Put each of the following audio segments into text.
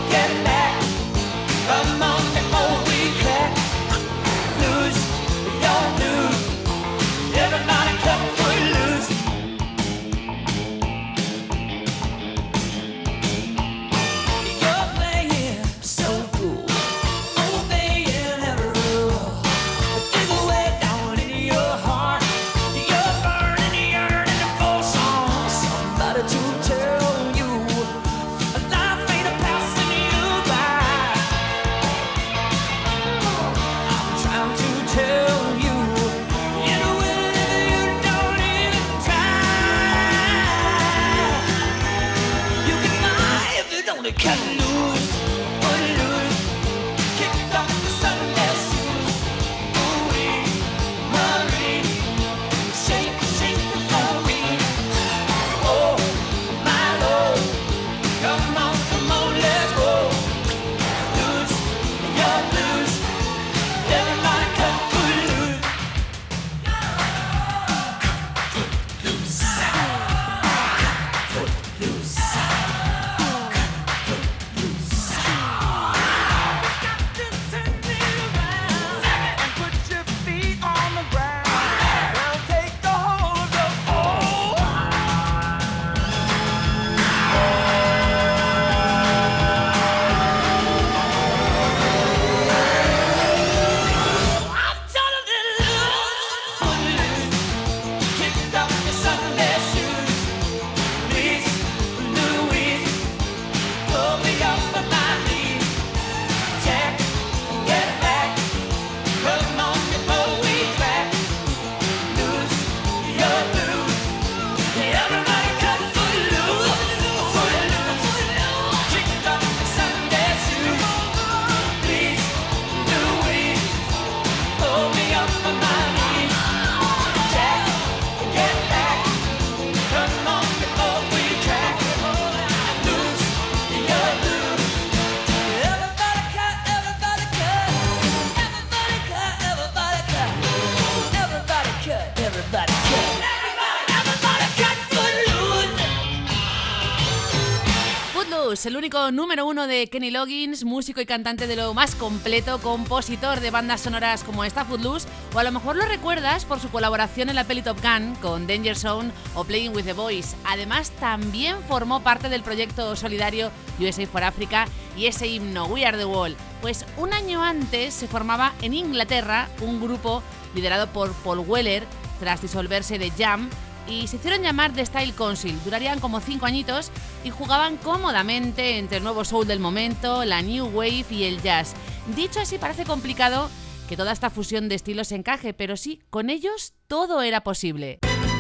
El único número 1 de Kenny Loggins, músico y cantante de lo más completo, compositor de bandas sonoras como esta, Footloose, o a lo mejor lo recuerdas por su colaboración en la peli Top Gun con Danger Zone o Playing with the Boys. Además, también formó parte del proyecto solidario USA for Africa y ese himno We Are the World. Pues un año antes se formaba en Inglaterra un grupo liderado por Paul Weller tras disolverse de Jam, y se hicieron llamar The Style Council. Durarían como 5 añitos y jugaban cómodamente entre el nuevo soul del momento, la new wave y el jazz. Dicho así, parece complicado que toda esta fusión de estilos encaje, pero sí, con ellos todo era posible.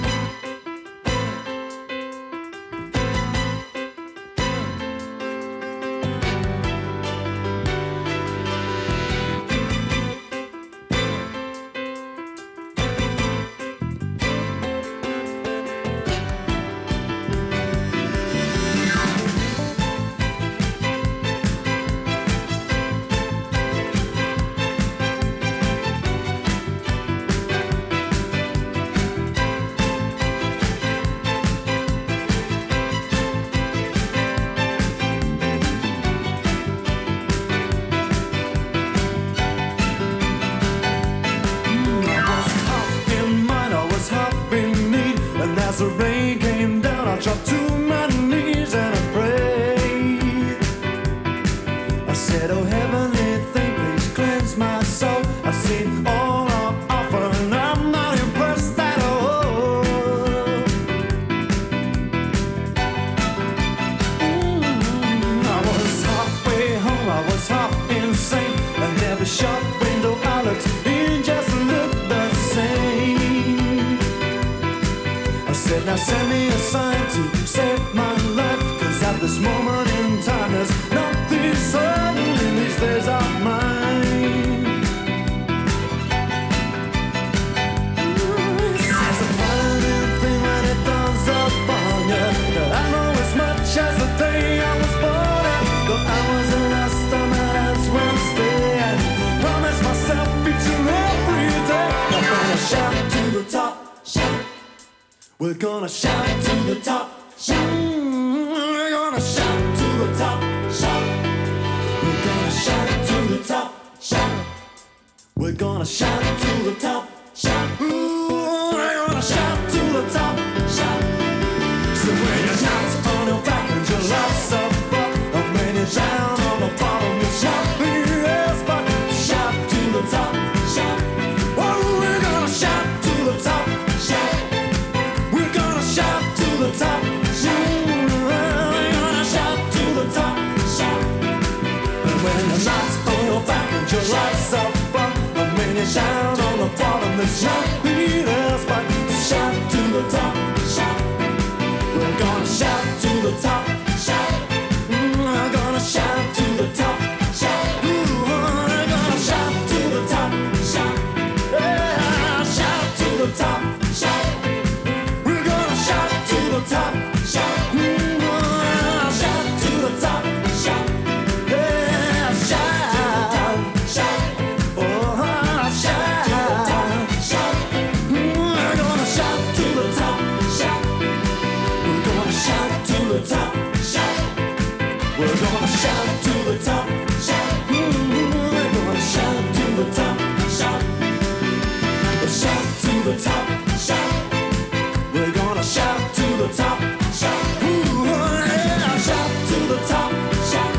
The rain came down, I dropped to my knees and I prayed. I said, oh heavenly thing, please cleanse my soul. I've seen all I offer and I'm not impressed at all. I was halfway home, I was half insane, and every shop window I looked in just looked the same. I said, now send me a sign to save my life, cause at this moment in time there's nothing certain in these days of mine. It's a funny thing when it dawns upon you. I know as much as the day I was born at, though I was the last time that as Wednesday, I promised myself each and every day I'm gonna shout to the top, shout. We're gonna shout to the top, shout. We're gonna shout to the top, shout. gonna shout to the top, shout. Ooh, we're gonna shout to the top, shout. So when you shout on your back and your love's up, and when you shout on the bottom, you shout. Yes, but shout to the top, shout. Oh, we're gonna shout to the top, shout. We're gonna shout to the top, shout. We're gonna shout to the top, shout. And when you shout on your back and your love's up, and when you shout on the bottom, you shout. Yes, but shout to the top, shout. We're gonna shout to the top, shout. We're gonna shout to the top, shout. We're gonna shout to the top, shout. Yeah, shout to the top, shout. We're gonna shout to the top, shout. Shout to the top, shout. Yeah, shout, shout. Oh, shout, shout. We're gonna shout to the top, shout. We're gonna shout to the top, shout. We're gonna shout to the top, shout. We're gonna shout to the top, shout. Shout to the top, shout. We're gonna shout to the top, shout. Yeah, shout to the top, shout.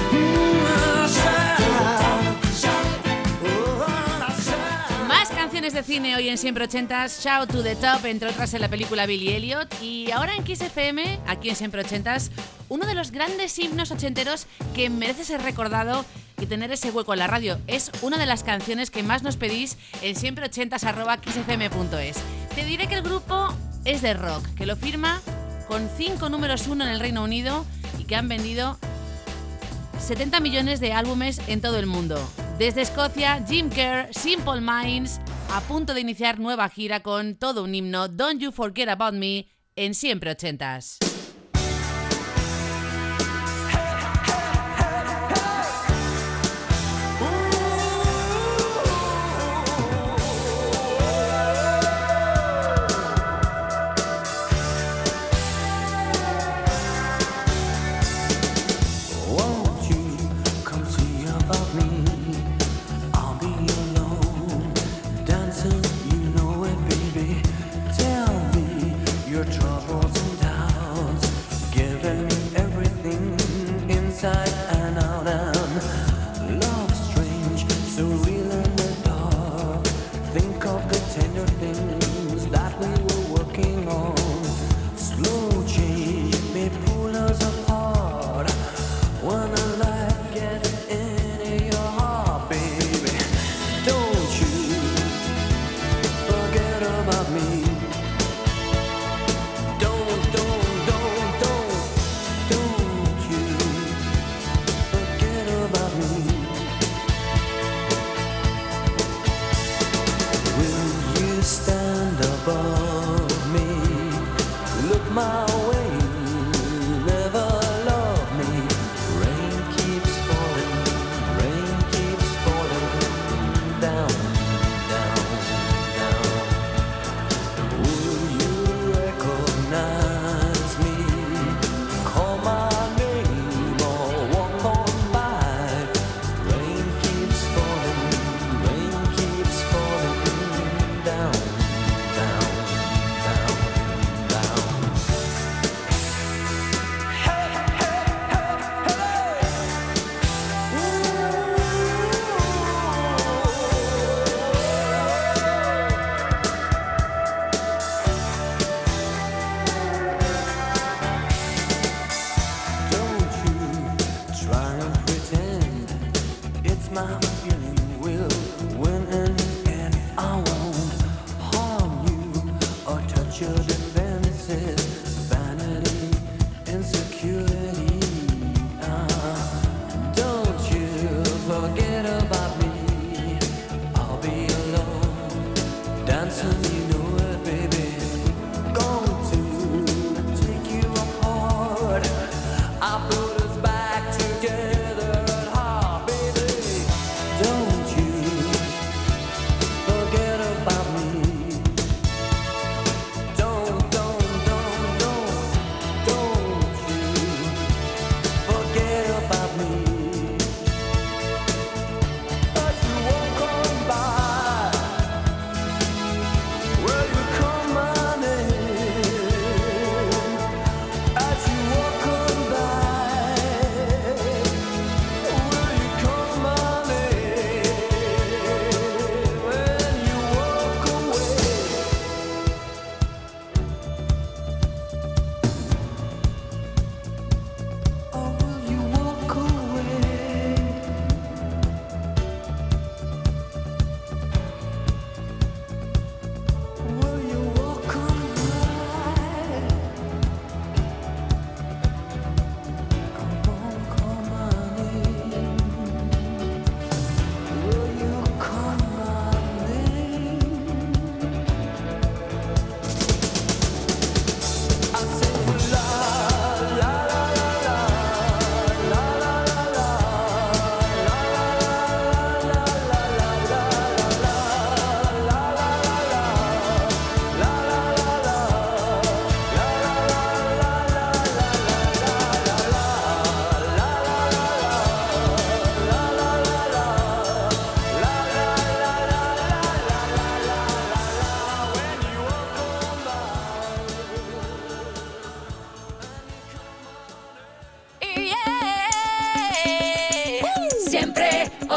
Más canciones de cine hoy en Siempre Ochentas, Shout to the Top, entre otras en la película Billy Elliot. Y ahora en Kiss FM, aquí en Siempre Ochentas, uno de los grandes himnos ochenteros que merece ser recordado y tener ese hueco en la radio. Es una de las canciones que más nos pedís en siempreochentas@kissfm.es. Te diré que el grupo es de rock, que lo firma con 5 números 1 en el Reino Unido y que han vendido 70 millones de álbumes en todo el mundo. Desde Escocia, Jim Kerr, Simple Minds, a punto de iniciar nueva gira con todo un himno, Don't You Forget About Me, en Siempre Ochentas. Don't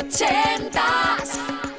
ochentas.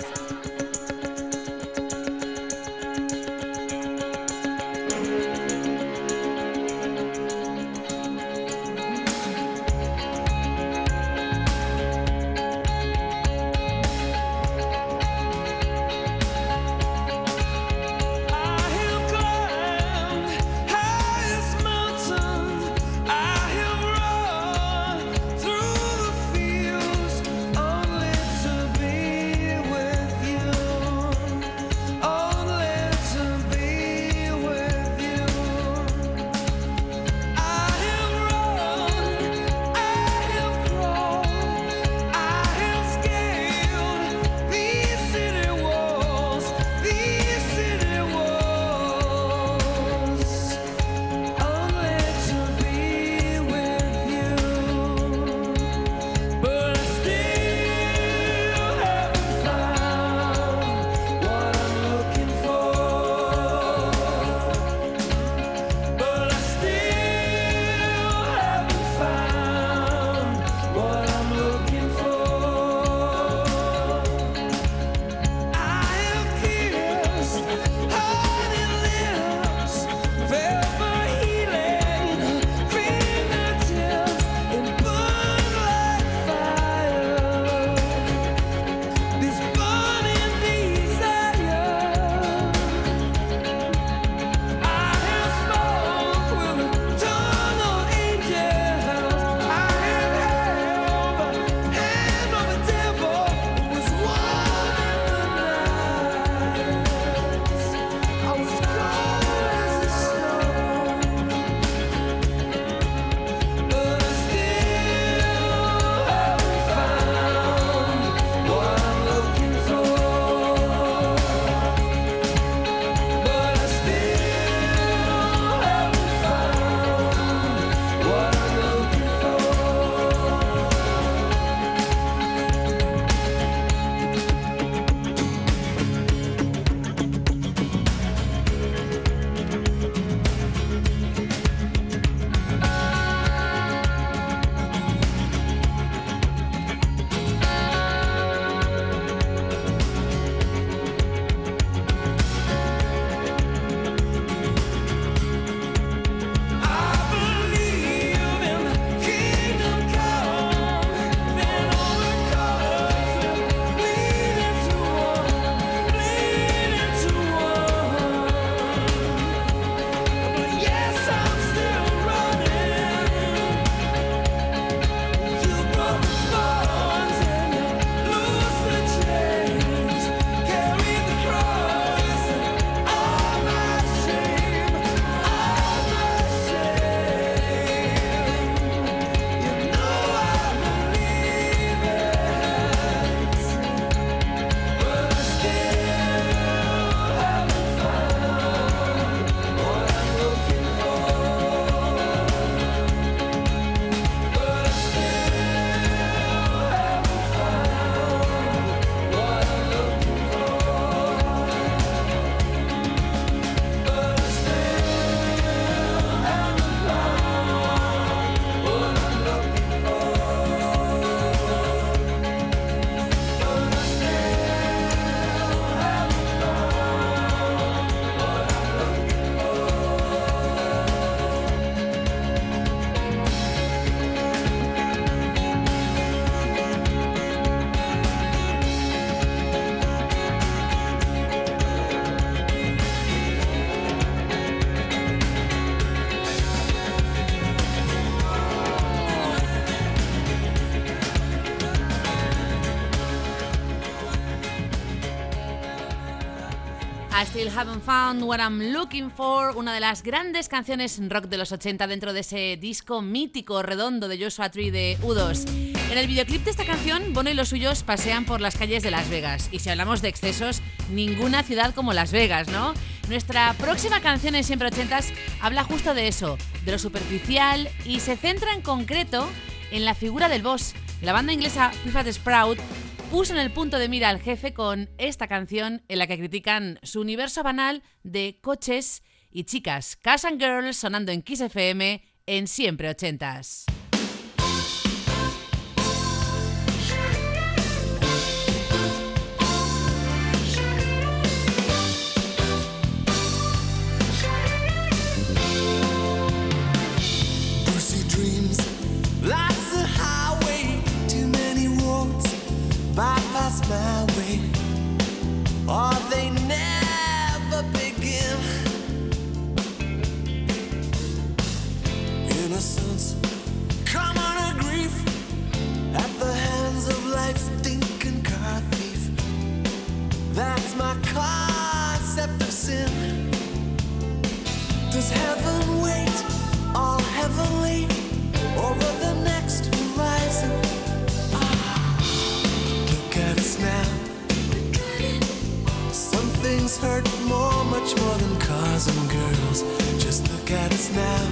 I Still Haven't Found What I'm Looking For, una de las grandes canciones rock de los 80 dentro de ese disco mítico redondo de Joshua Tree de U2. En el videoclip de esta canción, Bono y los suyos pasean por las calles de Las Vegas. Y si hablamos de excesos, ninguna ciudad como Las Vegas, ¿no? Nuestra próxima canción en Siempre Ochentas habla justo de eso, de lo superficial, y se centra en concreto en la figura del boss. La banda inglesa Fifth Sprout puso en el punto de mira al jefe con esta canción en la que critican su universo banal de coches y chicas. Cars and Girls sonando en Kiss FM en Siempre Ochentas. hurt more, much more than cars and girls. Just look at us now.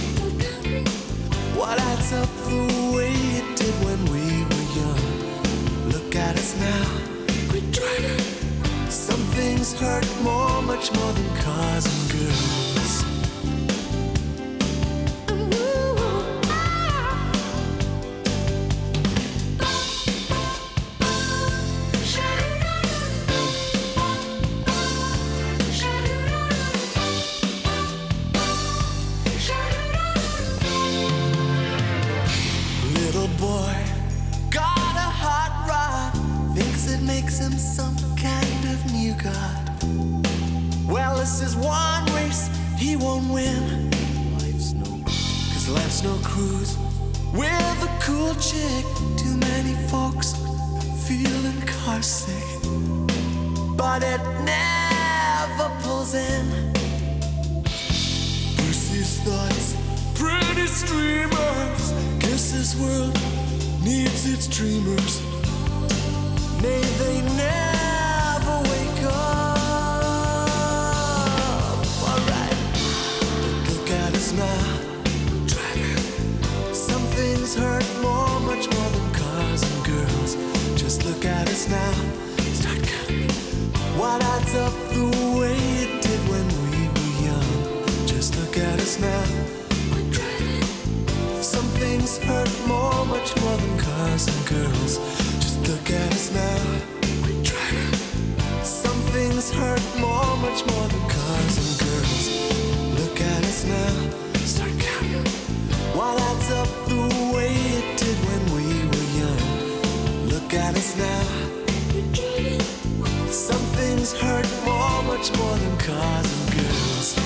What adds up the way it did when we were young? Look at us now. Quit driving. Some things hurt more, much more than cars and girls. Some kind of new god. Well, this is one race he won't win. Cause life's no cruise with a cool chick. Too many folks feeling car sick, but it never pulls in. Bruce's thoughts, pretty streamers. Guess this world needs its dreamers. May they never wake up. Alright, look at us now. Driving. Some things hurt more, much more than cars and girls. Just look at us now. Start counting. What adds up the way it did when we were young? Just look at us now. We're driving. Some things hurt more, much more than cars and girls. Look at us now, we're driving. Some things hurt more, much more than cars and girls. Look at us now, start counting. What adds up the way it did when we were young? Look at us now, we're driving. Some things hurt more, much more than cars and girls.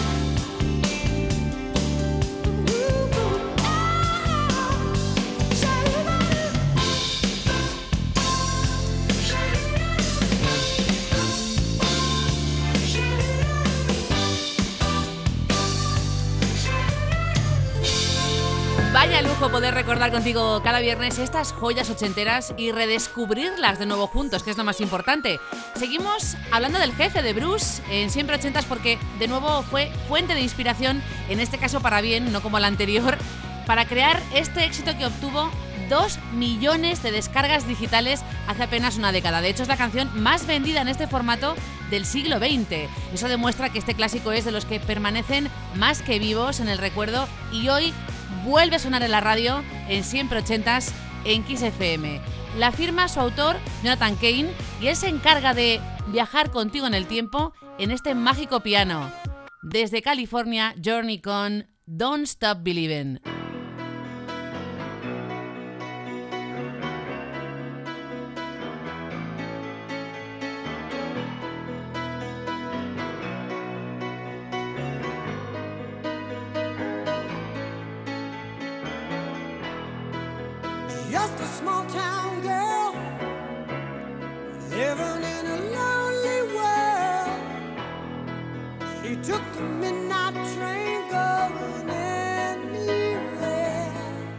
Vaya lujo poder recordar contigo cada viernes estas joyas ochenteras y redescubrirlas de nuevo juntos, que es lo más importante. Seguimos hablando del jefe de Bruce en Siempre Ochentas porque de nuevo fue fuente de inspiración, en este caso para bien, no como la anterior, para crear este éxito que obtuvo 2 millones de descargas digitales hace apenas una década. De hecho, es la canción más vendida en este formato del siglo XX. Eso demuestra que este clásico es de los que permanecen más que vivos en el recuerdo y hoy vuelve a sonar en la radio en Siempre Ochentas en Kiss FM. La firma su autor, Jonathan Cain, y él se encarga de viajar contigo en el tiempo en este mágico piano. Desde California, Journey con Don't Stop Believin'. Just a small town girl living in a lonely world. She took the midnight train going anywhere.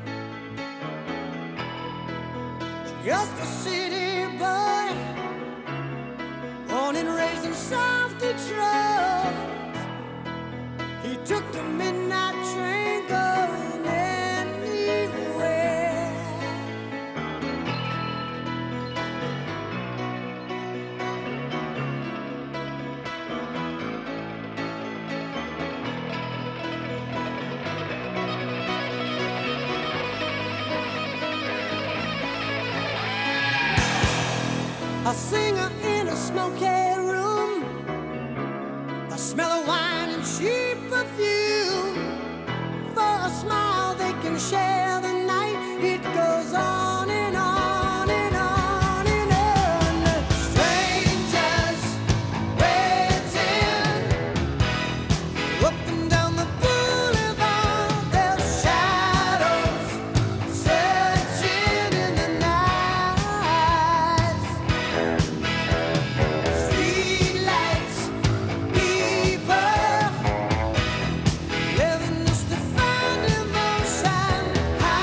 Just a city boy, born and raised in South Detroit. He took the midnight train going anywhere. A singer in a smoky room, the smell of wine and cheap perfume. For a smile they can share the night. It goes on and on and on and on. Strangers waiting up and down the boulevard. Their shadows searching in the night. Streetlights, people living just to find emotion. High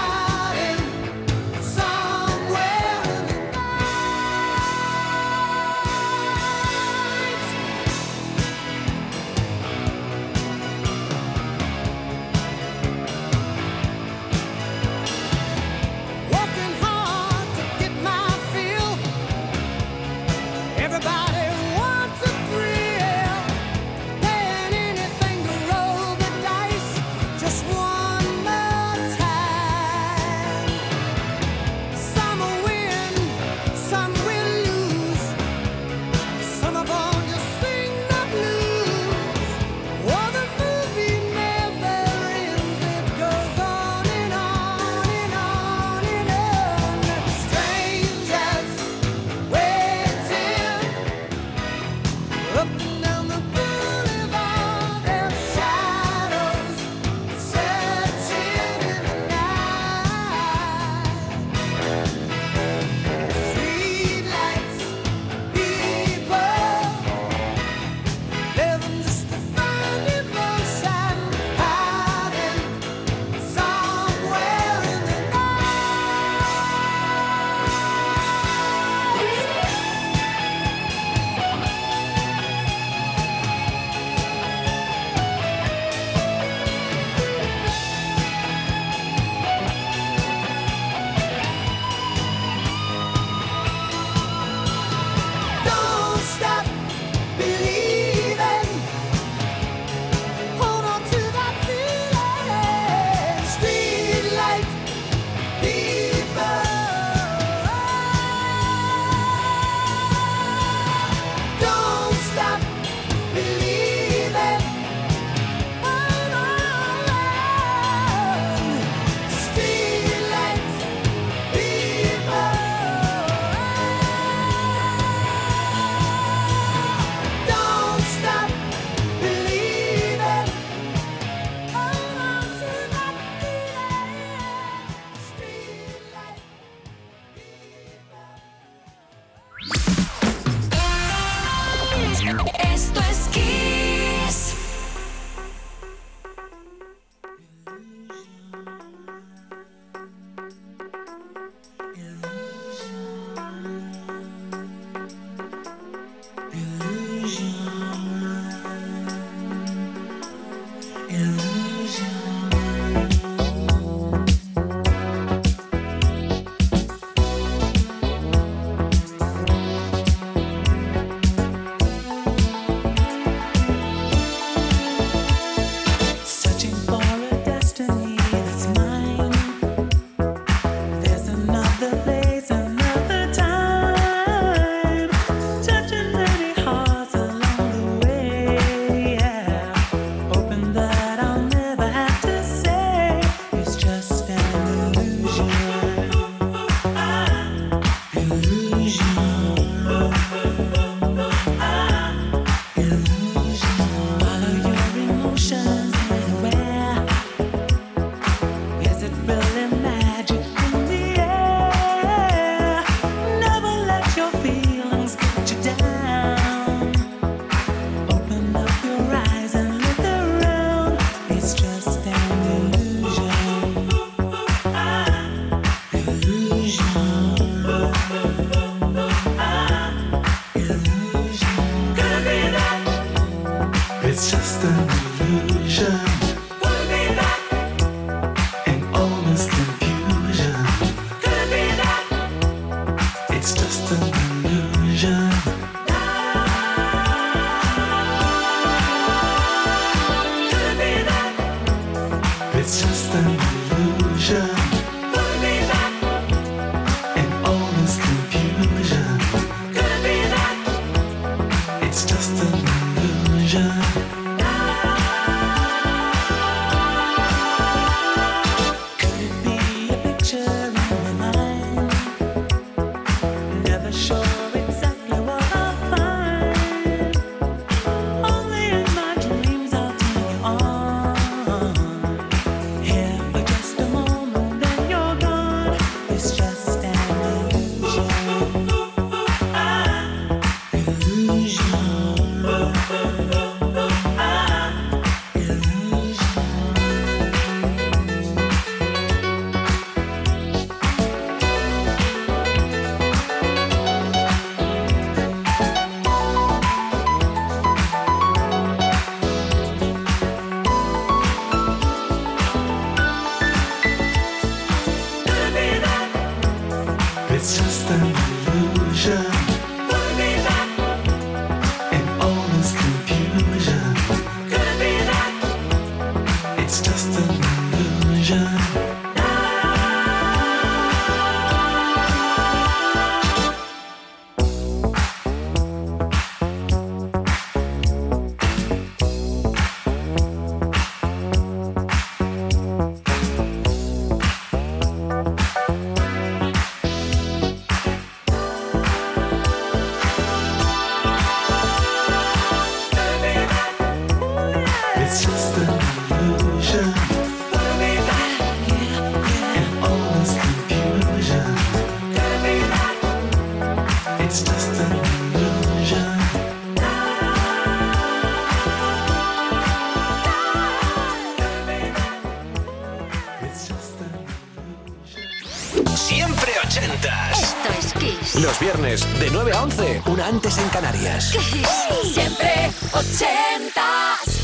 It's just an illusion. It's just an illusion. In all this confusion. It's just an illusion. Could it be a picture in my mind? Never sure exactly what I'll find. Only in my dreams I'll take you on. Here for just a moment, then you're gone. It's just an illusion. It's just an illusion. In all this confusion. It's just an illusion. It's just an illusion. In all this confusion. It's just an illusion. It's just an illusion. Siempre ochentas. Esto es Kiss. Los viernes de 9 a 11, una antes en Canarias. Kiss. Siempre ochentas.